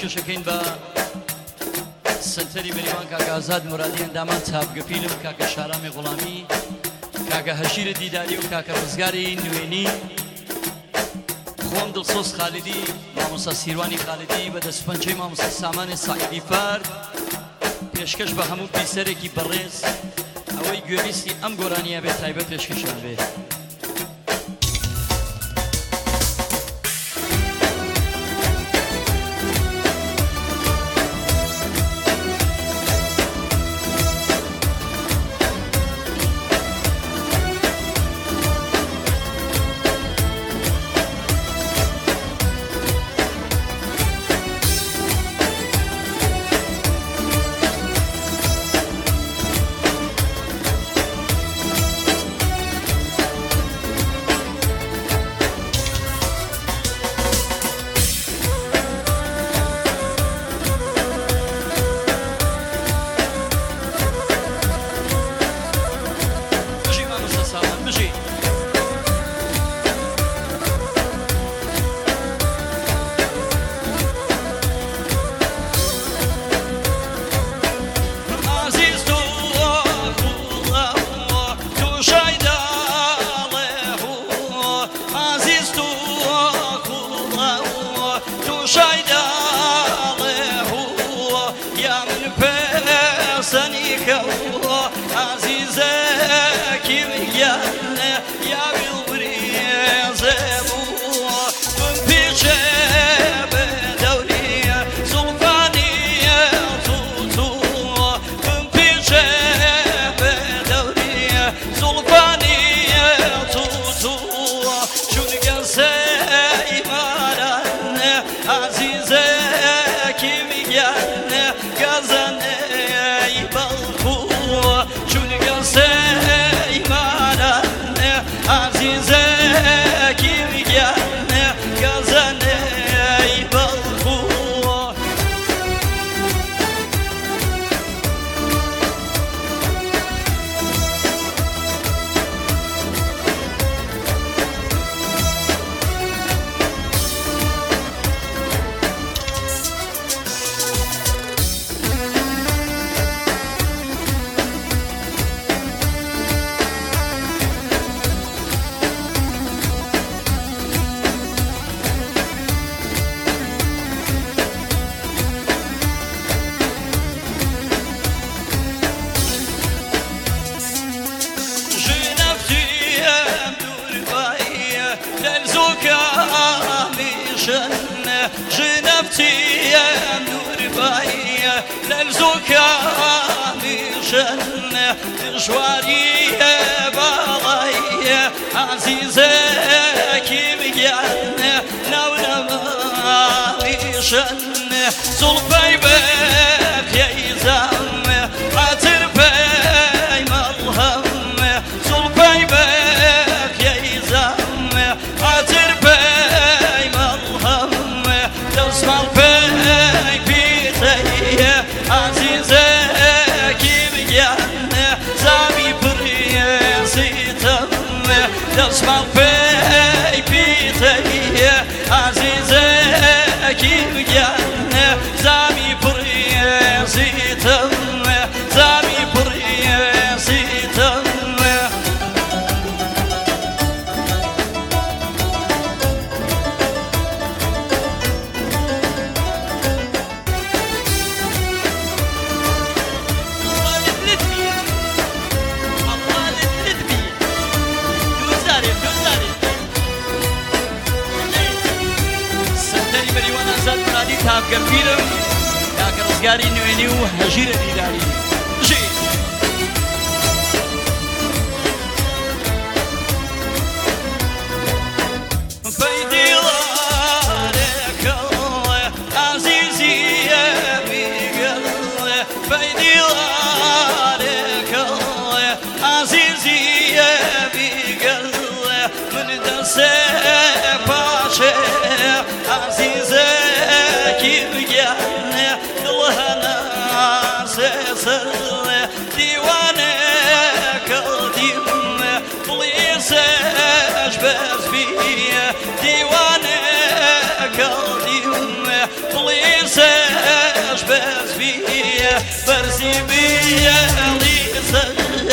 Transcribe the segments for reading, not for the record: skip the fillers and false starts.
پێشکەشەکەین بە سنتەری بەریوان کاکە ئازاد مرادی ئەندامان چاپگەپیلم کاکە شارامی غوڵامی کاکە هەشیر دیداری و کاکە ڕزگاری نوێنی خۆم دڵسۆز خالیدی مامۆستا سیروانی خالیدی بە دەستپەنجەی مامۆستا سامانی ساعیدی فەرد پێشکەش بە هەموو پیسەرێکی بەڕێز ئەوەی گوێویستی ئەم گۆرانیە بێت تایبەت پێشکەشان بێت تاپگەپیرم کاکە ڕزگاری نوێنی و هەژیرە دیداری دیوانه کردیم پلیس بيا برزي بيا ليزا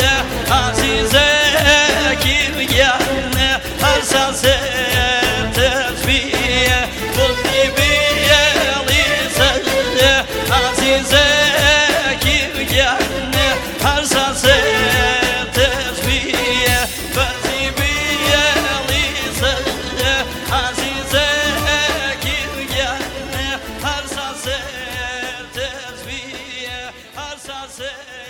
عزيزك بيانا أساسا تسبيا قلبي بيا ليزا عزيزك بيانا أساسا تسبيا برزي بيا ليزا عزيزك بيانا أساسا تسبيا أساسا